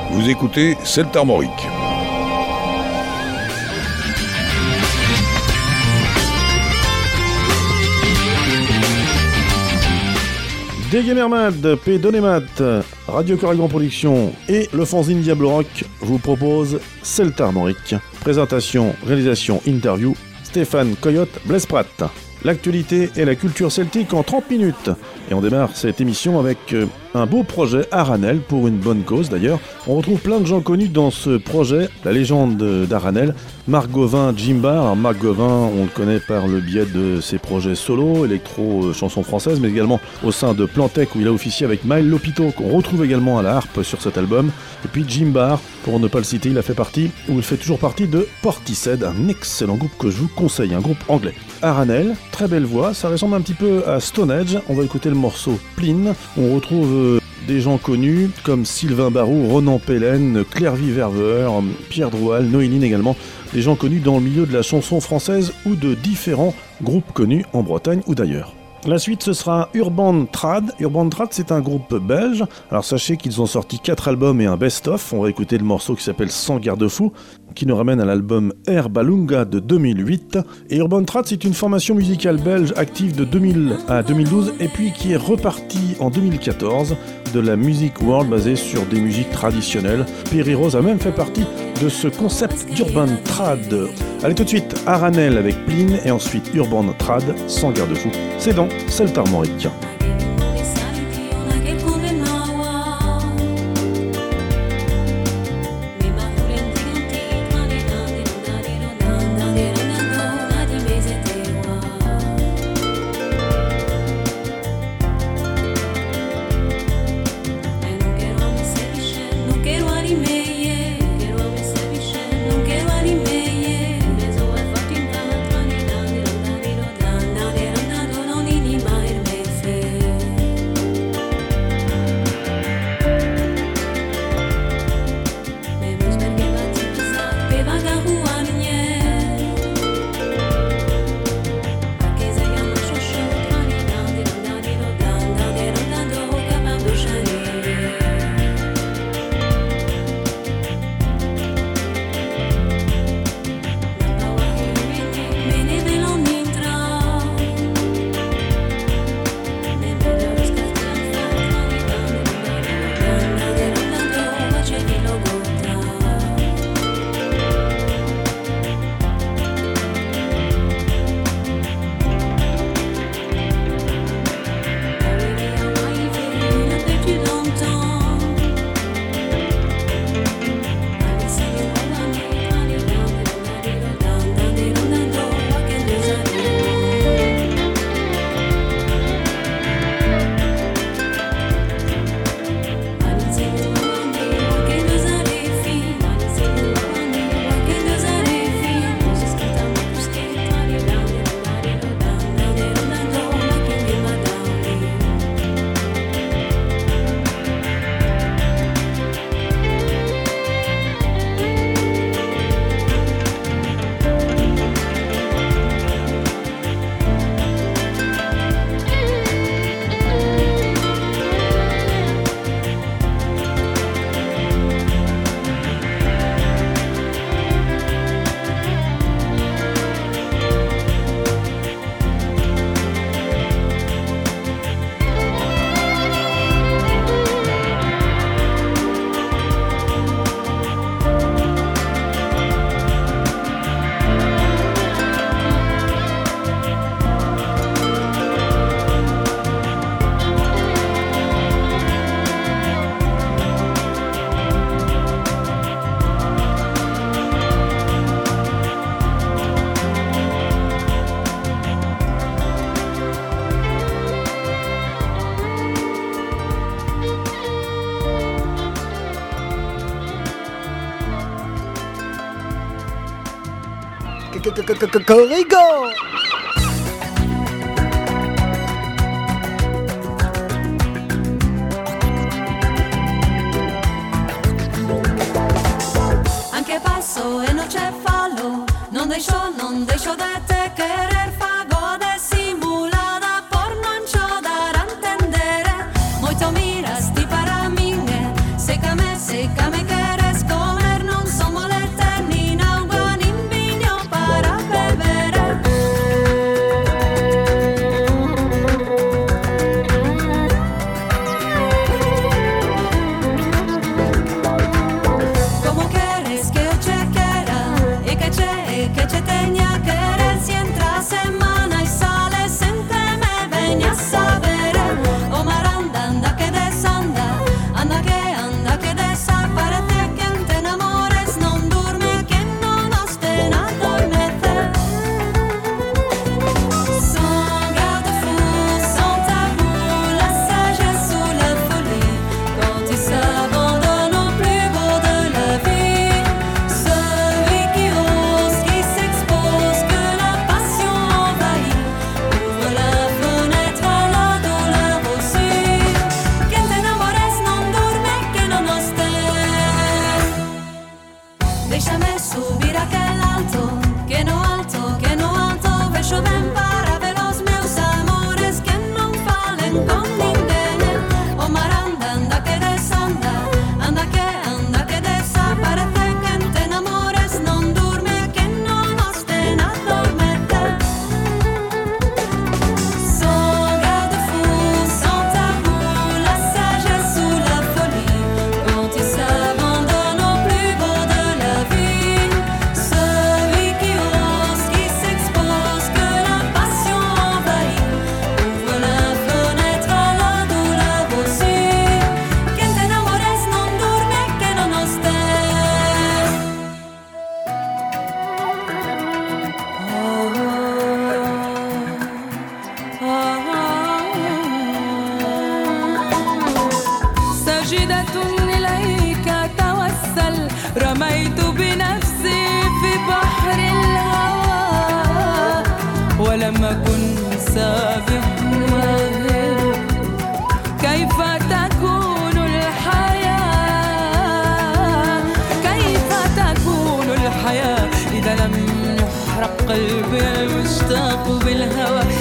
Vous écoutez Celte Armorique. Degemermad, P. Donemat, Radio Corrigan Production et le fanzine Diablo Rock vous proposent Celte Armorique. Présentation, réalisation, interview, Stéphane Coyote, Blaise Pratt. L'actualité et la culture celtique en 30 minutes. Et on démarre cette émission avec un beau projet Aranel, pour une bonne cause d'ailleurs. On retrouve plein de gens connus dans ce projet, la légende d'Aranel. Marc Gauvin, Jimbar. Alors Marc Gauvin, on le connaît par le biais de ses projets solo, électro, chansons françaises, mais également au sein de Plantec où il a officié avec Maël Lopito, qu'on retrouve également à la harpe sur cet album. Et puis Jimbar, pour ne pas le citer, il fait toujours partie de Portishead, un excellent groupe que je vous conseille, un groupe anglais. Aranel, très belle voix, ça ressemble un petit peu à Stone Age. On va écouter le morceau Pline. On retrouve des gens connus comme Sylvain Barou, Ronan Pellen, Clairvy Verveur, Pierre Droual, Noéline également. Des gens connus dans le milieu de la chanson française ou de différents groupes connus en Bretagne ou d'ailleurs. La suite, ce sera Urban Trad. Urban Trad, c'est un groupe belge. Alors sachez qu'ils ont sorti 4 albums et un best-of. On va écouter le morceau qui s'appelle Sans garde-fou, qui nous ramène à l'album Air Balunga de 2008. Et Urban Trad, c'est une formation musicale belge active de 2000 à 2012 et puis qui est repartie en 2014 de la music world basée sur des musiques traditionnelles. Perry Rose a même fait partie de ce concept d'Urban Trad. Allez tout de suite, Aranel avec Pline et ensuite Urban Trad sans garde-fou. C'est dans Celte Armorique. Corrigan! Anche passo e non c'è fallo, non deixo de te querer fago de simulada por non c'ho dar a entendere. Moito miras ti para mí, sécame que إليك توسل رميت بنفسي في بحر الهوى ولم أكن سابقا كيف تكون الحياة كيف تكون الحياة إذا لم يحرق قلبي المشتاق بالهوى